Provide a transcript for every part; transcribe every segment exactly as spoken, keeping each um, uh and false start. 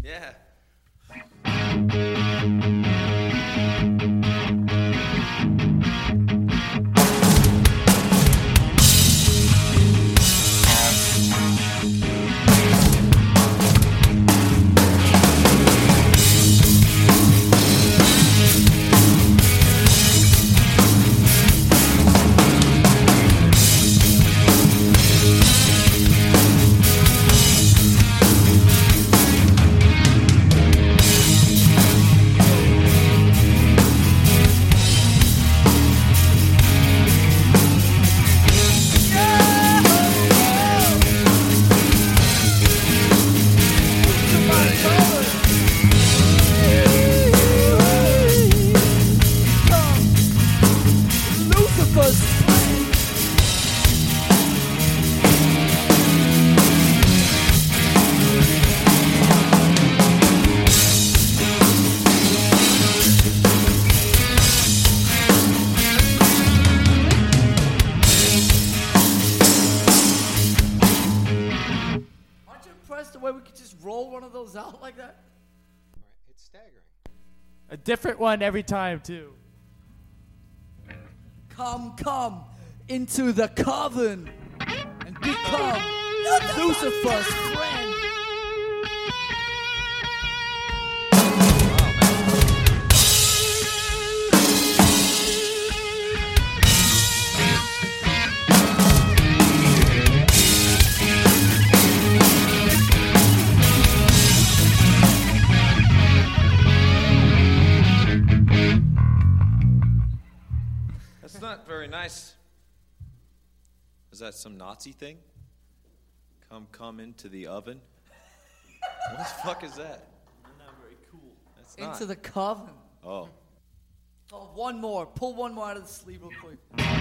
Yeah. The way we could just roll one of those out like that? All right, it's staggering. A different one every time, too. Come, come into the coven and become Lucifer's friend. That's not very nice. Is that some Nazi thing? Come, come into the oven? What the fuck is that? Not very cool. That's not. Into the coven. Oh. Oh, one more. Pull one more out of the sleeve real quick.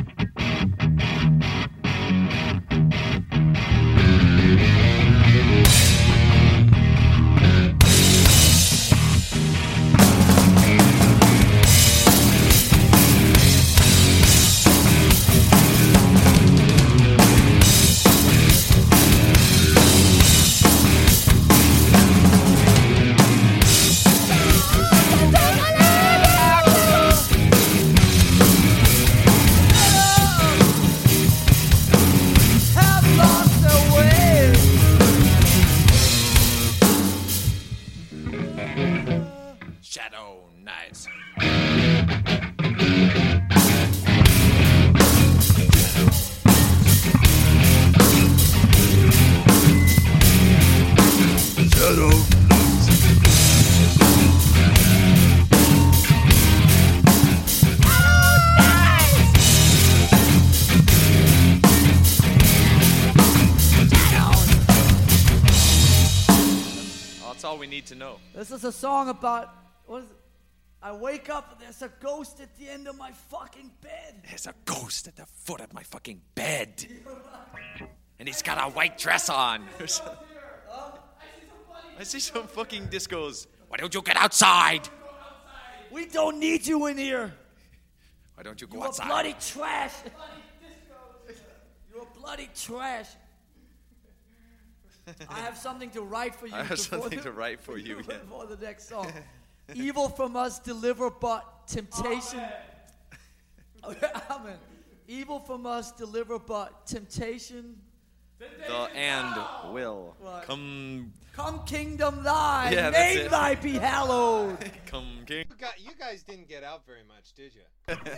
Shadow Knights. Shadow Oh, that's all we need to know. This is a song about, what is it? I wake up and there's a ghost at the end of my fucking bed. There's a ghost at the foot of my fucking bed. And he's got a white dress on. I see some fucking discos. Why don't you get outside? We don't need you in here. Why don't you go You're outside? bloody trash. You're bloody trash. I have something to write for you. I have before something the, to write for you, yeah. before the next song. Evil from us deliver but temptation. Amen. Evil from us deliver but temptation. The and will What? come. Come kingdom thy, Yeah, that's name it. thy be hallowed. Come king. You, got, you guys didn't get out very much, did you?